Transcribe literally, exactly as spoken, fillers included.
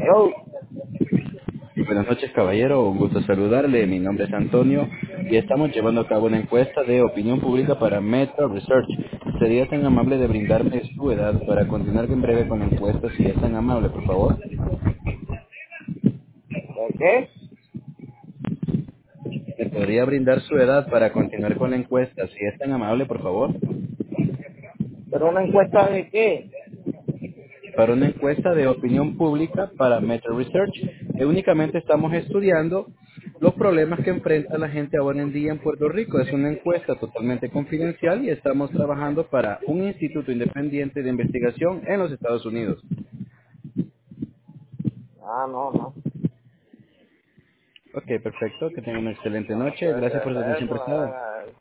Hello. Buenas noches, caballero. Un gusto saludarle. Mi nombre es Antonio y estamos llevando a cabo una encuesta de opinión pública para Meta Research. ¿Sería tan amable de brindarme su edad para continuar en breve con la encuesta, si es tan amable, por favor? ¿De qué? ¿Me podría brindar su edad para continuar con la encuesta, si es tan amable, por favor? ¿Pero una encuesta de qué? Para una encuesta de opinión pública para Meta Research, eh, únicamente estamos estudiando los problemas que enfrenta la gente ahora en día en Puerto Rico. Es una encuesta totalmente confidencial y estamos trabajando para un instituto independiente de investigación en los Estados Unidos. Ah, no, no. Ok, perfecto. Que tengan una excelente No, noche. ¿qué, Gracias qué por su es atención eso? prestada.